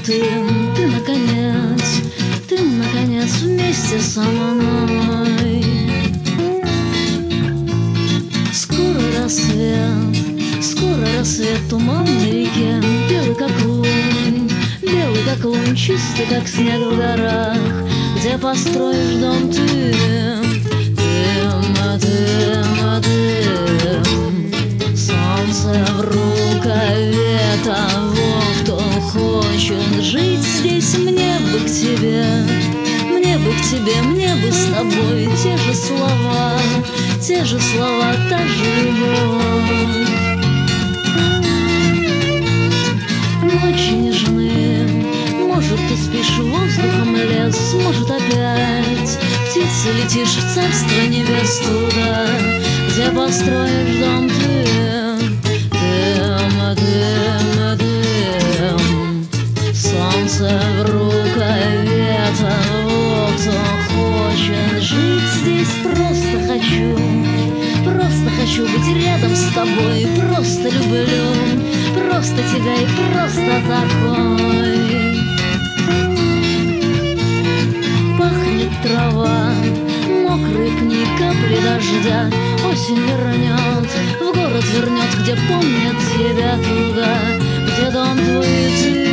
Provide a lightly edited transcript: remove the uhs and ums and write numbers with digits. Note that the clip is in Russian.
ты наконец вместе со мной. Скоро рассвет, туман на реке, белый как лунь, чистый как снег в горах, где построишь дом ты. Солнце в рукаве того, кто хочет жить здесь. Мне бы к тебе, мне бы с тобой те же слова, та же любовь. Ночи нежны, может, ты спишь воздухом лес, может, опять птица летишь в царство небес, туда, где построишь дом ты. Солнце в рукаве того, кто хочет жить здесь. Просто хочу быть рядом с тобой. Просто люблю, просто тебя и просто такой. Пахнет трава, мокрые пни, капли дождя. Осень вернет, в город вернет, где помнят тебя, туда, где дом твой и ты.